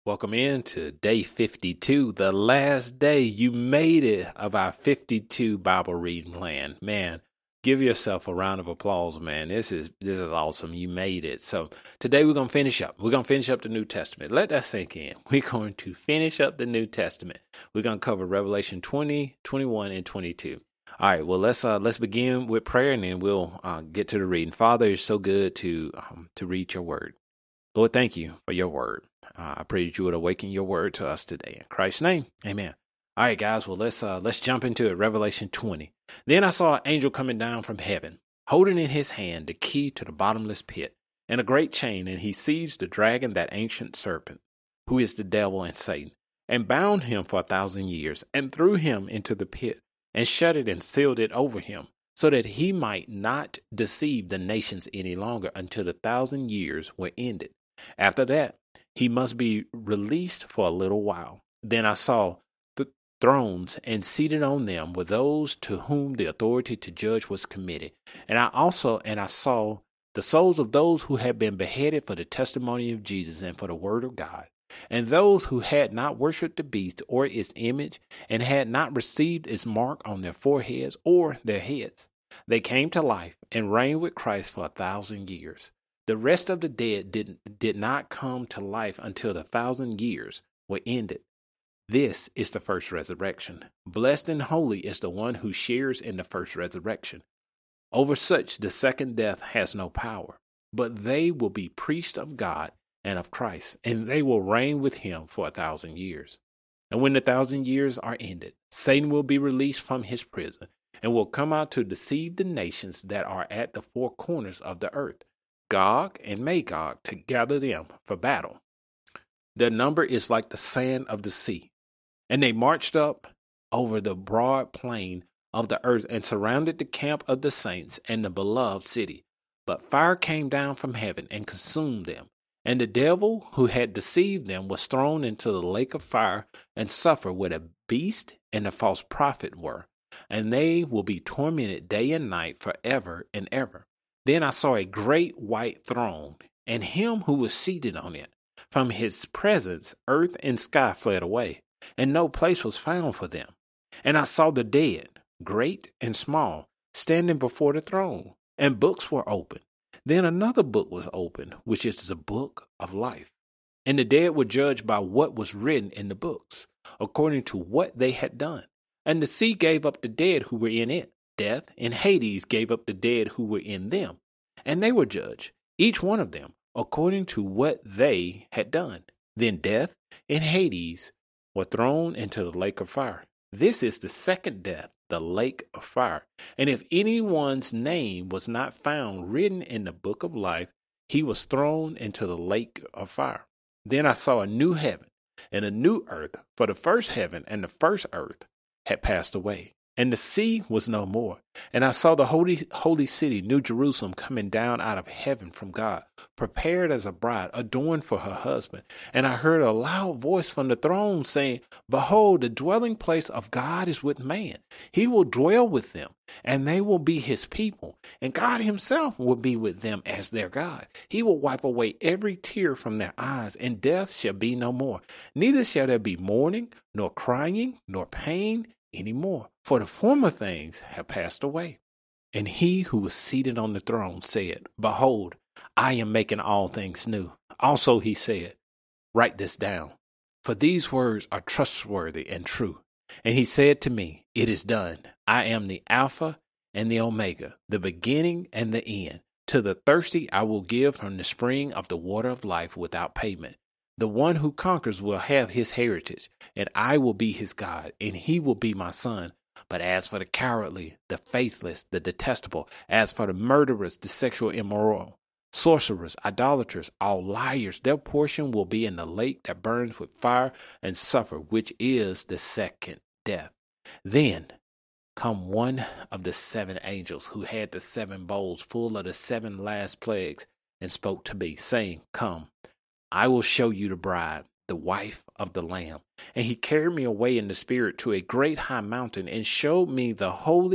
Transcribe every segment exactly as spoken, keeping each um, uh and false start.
Welcome in to day fifty-two, the last day. You made it of our fifty-two Bible reading plan. Man, give yourself a round of applause, man. This is this is awesome. You made it. So today we're going to finish up. We're going to finish up the New Testament. Let that sink in. We're going to finish up the New Testament. We're going to cover Revelation twenty, twenty-one, and twenty-two. All right, well, let's uh, let's begin with prayer, and then we'll uh, get to the reading. Father, it's so good to um, to read your word. Lord, thank you for your word. Uh, I pray that you would awaken your word to us today. In Christ's name, amen. All right, guys, well, let's uh, let's jump into it. Revelation twenty. Then I saw an angel coming down from heaven, holding in his hand the key to the bottomless pit and a great chain, and he seized the dragon, that ancient serpent, who is the devil and Satan, and bound him for a thousand years, and threw him into the pit, and shut it and sealed it over him, so that he might not deceive the nations any longer until the thousand years were ended. After that, he must be released for a little while. Then I saw the thrones, and seated on them were those to whom the authority to judge was committed. And I also, and I saw the souls of those who had been beheaded for the testimony of Jesus and for the word of God, and those who had not worshipped the beast or its image, and had not received its mark on their foreheads or their heads. They came to life and reigned with Christ for a thousand years. The rest of the dead did, did not come to life until the thousand years were ended. This is the first resurrection. Blessed and holy is the one who shares in the first resurrection. Over such the second death has no power, but they will be priests of God and of Christ, and they will reign with him for a thousand years. And when the thousand years are ended, Satan will be released from his prison and will come out to deceive the nations that are at the four corners of the earth, Gog and Magog, to gather them for battle. Their number is like the sand of the sea. And they marched up over the broad plain of the earth and surrounded the camp of the saints and the beloved city. But fire came down from heaven and consumed them. And the devil who had deceived them was thrown into the lake of fire and suffered where the beast and the false prophet were. And they will be tormented day and night forever and ever. Then I saw a great white throne, and him who was seated on it. From his presence, earth and sky fled away, and no place was found for them. And I saw the dead, great and small, standing before the throne, and books were opened. Then another book was opened, which is the book of life. And the dead were judged by what was written in the books, according to what they had done. And the sea gave up the dead who were in it. Death and Hades gave up the dead who were in them, and they were judged, each one of them, according to what they had done. Then death and Hades were thrown into the lake of fire. This is the second death, the lake of fire. And if anyone's name was not found written in the book of life, he was thrown into the lake of fire. Then I saw a new heaven and a new earth, for the first heaven and the first earth had passed away, and the sea was no more. And I saw the holy holy city, New Jerusalem, coming down out of heaven from God, prepared as a bride, adorned for her husband. And I heard a loud voice from the throne saying, Behold, the dwelling place of God is with man. He will dwell with them, and they will be his people. And God himself will be with them as their God. He will wipe away every tear from their eyes, and death shall be no more. Neither shall there be mourning, nor crying, nor pain anymore, for the former things have passed away. And he who was seated on the throne said, Behold, I am making all things new. Also he said, Write this down, for these words are trustworthy and true. And he said to me, It is done. I am the Alpha and the Omega, the beginning and the end. To the thirsty I will give from the spring of the water of life without payment. The one who conquers will have his heritage, and I will be his God, and he will be my son. But as for the cowardly, the faithless, the detestable, as for the murderers, the sexual immoral, sorcerers, idolaters, all liars, their portion will be in the lake that burns with fire and sulfur, which is the second death. Then come one of the seven angels who had the seven bowls full of the seven last plagues, and spoke to me, saying, Come, I will show you the bride, the wife of the Lamb. And he carried me away in the spirit to a great high mountain and showed me the holy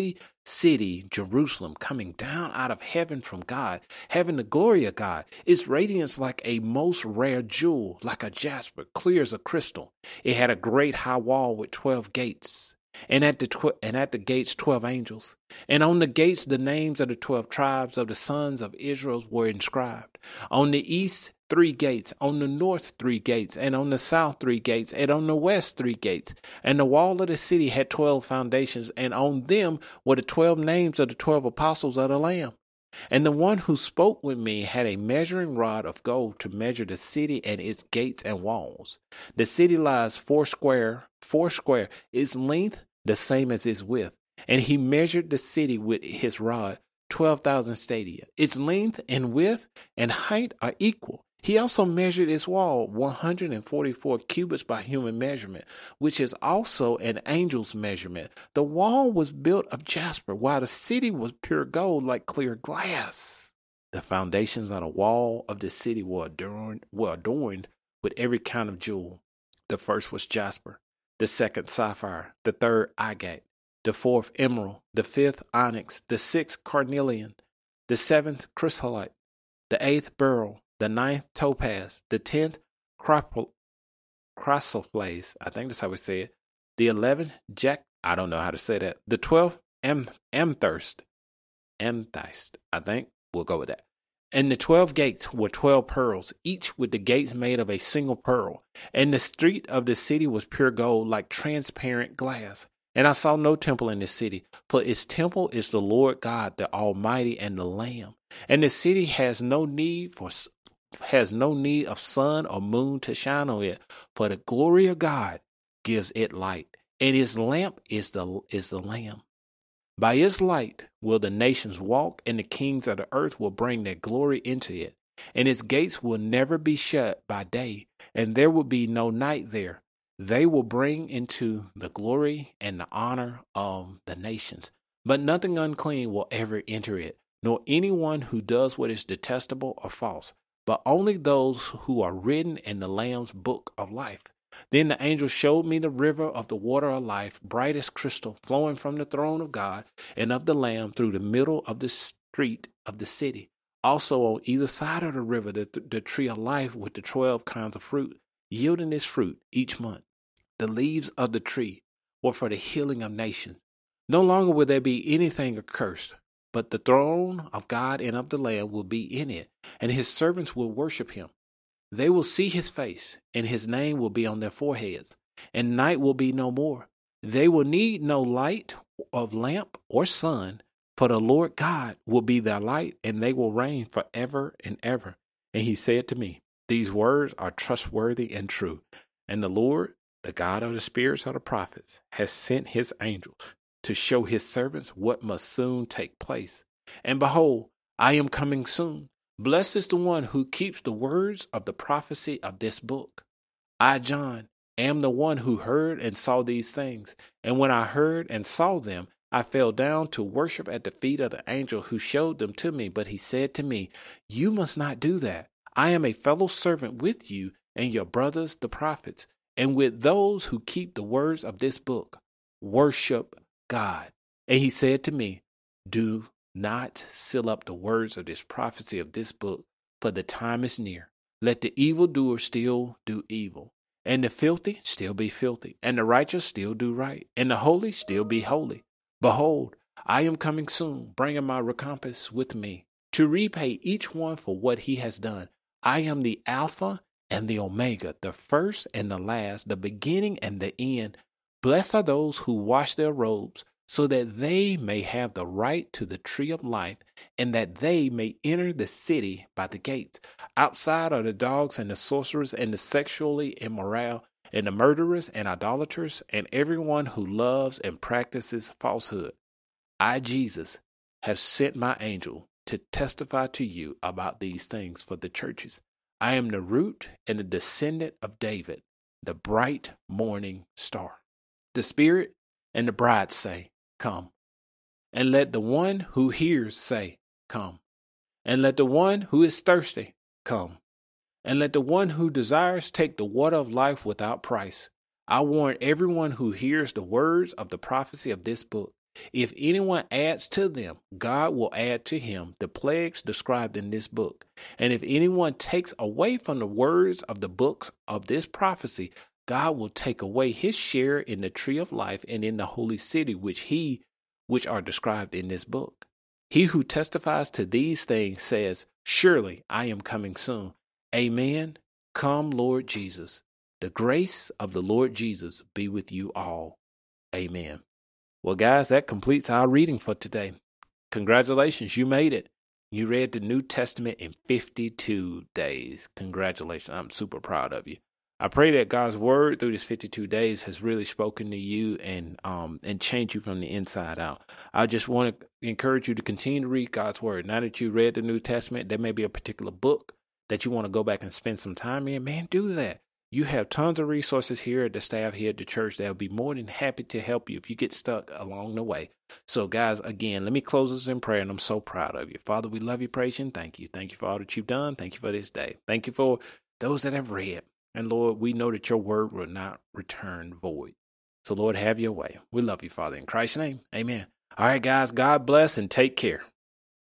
city, Jerusalem, coming down out of heaven from God, having the glory of God. Its radiance like a most rare jewel, like a jasper, clear as a crystal. It had a great high wall with twelve gates, and at the tw- and at the gates twelve angels. And on the gates the names of the twelve tribes of the sons of Israel were inscribed. On the east three gates, on the north three gates, and on the south three gates, and on the west three gates. And the wall of the city had twelve foundations, and on them were the twelve names of the twelve apostles of the Lamb. And the one who spoke with me had a measuring rod of gold to measure the city and its gates and walls. The city lies four square, four square, its length the same as its width. And he measured the city with his rod, twelve thousand stadia. Its length and width and height are equal. He also measured its wall, one hundred forty-four cubits by human measurement, which is also an angel's measurement. The wall was built of jasper, while the city was pure gold like clear glass. The foundations of the wall of the city were adorned, were adorned with every kind of jewel. The first was jasper, the second sapphire, the third agate, the fourth emerald, the fifth onyx, the sixth carnelian, the seventh chrysolite, the eighth beryl, the ninth topaz, the tenth chrysoprase, I think that's how we say it, the eleventh jack, I don't know how to say that, the twelfth am, amethyst, amethyst, I think, we'll go with that. And the twelve gates were twelve pearls, each with the gates made of a single pearl. And the street of the city was pure gold, like transparent glass. And I saw no temple in the city, for its temple is the Lord God, the Almighty, and the Lamb. And the city has no need for has no need of sun or moon to shine on it, for the glory of God gives it light, and its lamp is the is the Lamb. By its light will the nations walk, and the kings of the earth will bring their glory into it. And its gates will never be shut by day, and there will be no night there. They will bring into the glory and the honor of the nations. But nothing unclean will ever enter it, nor anyone who does what is detestable or false, but only those who are written in the Lamb's book of life. Then the angel showed me the river of the water of life, bright as crystal, flowing from the throne of God and of the Lamb through the middle of the street of the city. Also on either side of the river, the, the tree of life with the twelve kinds of fruit, yielding its fruit each month. The leaves of the tree were for the healing of nations. No longer will there be anything accursed, but the throne of God and of the Lamb will be in it, and his servants will worship him. They will see his face, and his name will be on their foreheads, and night will be no more. They will need no light of lamp or sun, for the Lord God will be their light, and they will reign forever and ever. And he said to me, these words are trustworthy and true. And the Lord, the God of the spirits of the prophets, has sent his angels to show his servants what must soon take place. And behold, I am coming soon. Blessed is the one who keeps the words of the prophecy of this book. I, John, am the one who heard and saw these things. And when I heard and saw them, I fell down to worship at the feet of the angel who showed them to me. But he said to me, you must not do that. I am a fellow servant with you and your brothers, the prophets, and with those who keep the words of this book. Worship God. And he said to me, do not seal up the words of this prophecy of this book, for the time is near. Let the evildoer still do evil, and the filthy still be filthy, and the righteous still do right, and the holy still be holy. Behold, I am coming soon, bringing my recompense with me, to repay each one for what he has done. I am the Alpha and the Omega, the first and the last, the beginning and the end. Blessed are those who wash their robes, so that they may have the right to the tree of life, and that they may enter the city by the gates. Outside are the dogs and the sorcerers and the sexually immoral and the murderers and idolaters and everyone who loves and practices falsehood. I, Jesus, have sent my angel to testify to you about these things for the churches. I am the root and the descendant of David, the bright morning star. The Spirit and the bride say, come. And let the one who hears say, come. And let the one who is thirsty come. And let the one who desires take the water of life without price. I warn everyone who hears the words of the prophecy of this book. If anyone adds to them, God will add to him the plagues described in this book. And if anyone takes away from the words of the books of this prophecy, God will take away his share in the tree of life and in the holy city, which he, which are described in this book. He who testifies to these things says, surely I am coming soon. Amen. Come, Lord Jesus. The grace of the Lord Jesus be with you all. Amen. Well, guys, that completes our reading for today. Congratulations, you made it. You read the New Testament in fifty-two days. Congratulations. I'm super proud of you. I pray that God's word through this fifty-two days has really spoken to you and um and changed you from the inside out. I just want to encourage you to continue to read God's word. Now that you read the New Testament, there may be a particular book that you want to go back and spend some time in. Man, do that. You have tons of resources here at the staff here at the church that will be more than happy to help you if you get stuck along the way. So, guys, again, let me close this in prayer, and I'm so proud of you. Father, we love you, praise you, and thank you. Thank you for all that you've done. Thank you for this day. Thank you for those that have read. And, Lord, we know that your word will not return void. So, Lord, have your way. We love you, Father. In Christ's name, amen. All right, guys, God bless and take care.